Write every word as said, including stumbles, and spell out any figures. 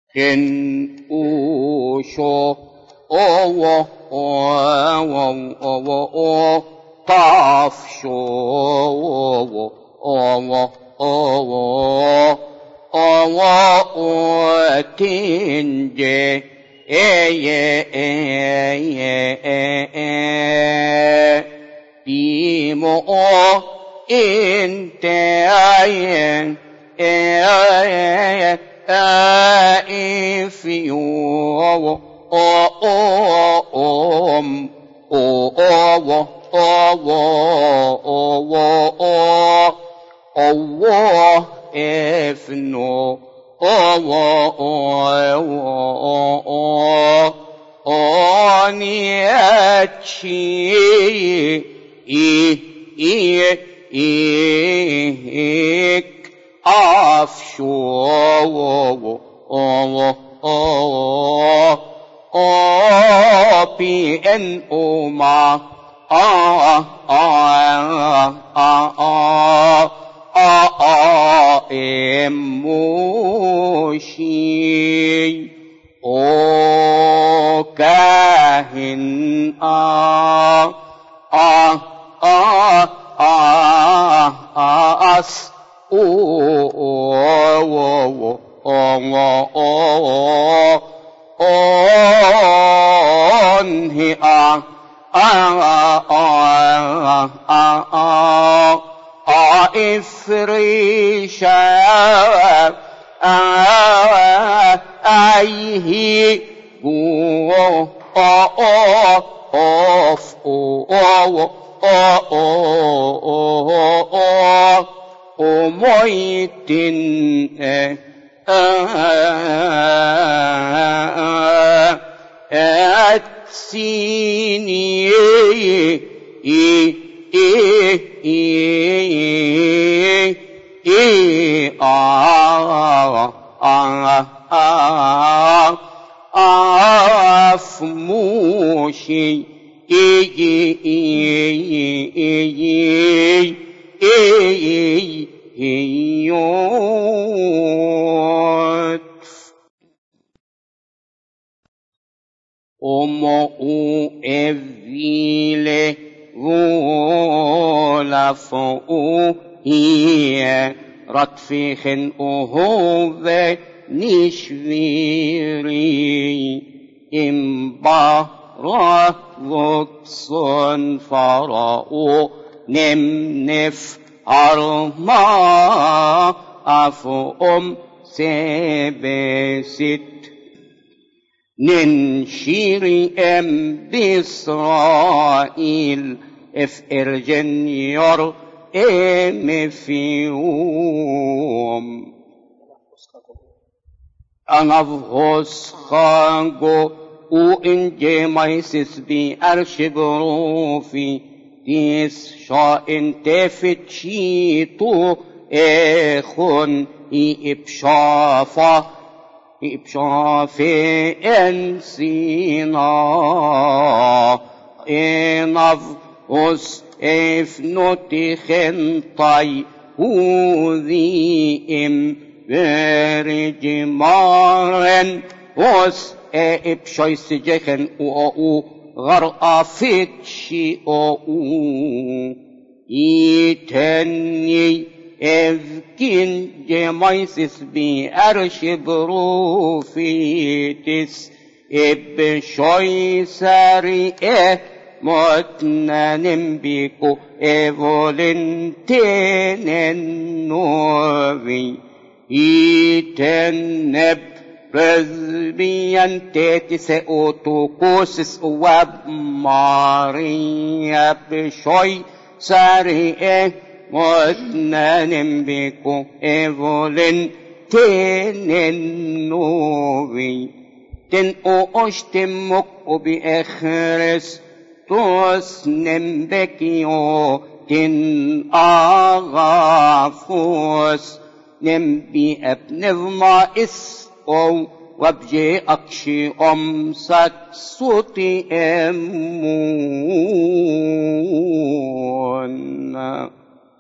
ken usho owo owo owo o tafsho owo owo owo owo tinje eye eye bimo inte ayen eye if you o o om o o o o if no o o oni achi i i i afsho o o o o pi en o ma a a a a a emushi o kahin a a a a as o o o o o on he a a a a a ifrisha a ai he go o o of o o o o o moitin e atsini e e e e a a a afmushi e e e e e e Omo u evile vola fo u ie ratfichen o hove nishviri imba ratvuxon fara o nemnef arma afo om sebesit ننشير ام بإسرائيل اف ارجنيور ام فيوم انا فغوص خانقو او انجي مايسس بي ارشبروفي ديس شا انتفتشيتو اخون اي ابشافا إبشافي إنسينا إنف أس إفنوتي خنطي وذي إم برجمارن أس إبشاي سجخن أو غرقا فتشي أو إيتني Evkin gemaisis bi arshibrufitis ebshoy sari e motnanim biku evolentenen novi iteneb Presbian tetise otokosis wab Maria beshoy sari e متنان بكو ايفولن تننوي تن اوشتمك بأخرس توسنم بكيو تن اغافوس نم بأبنظما اس او وابجي اكشي امسك صوتي امون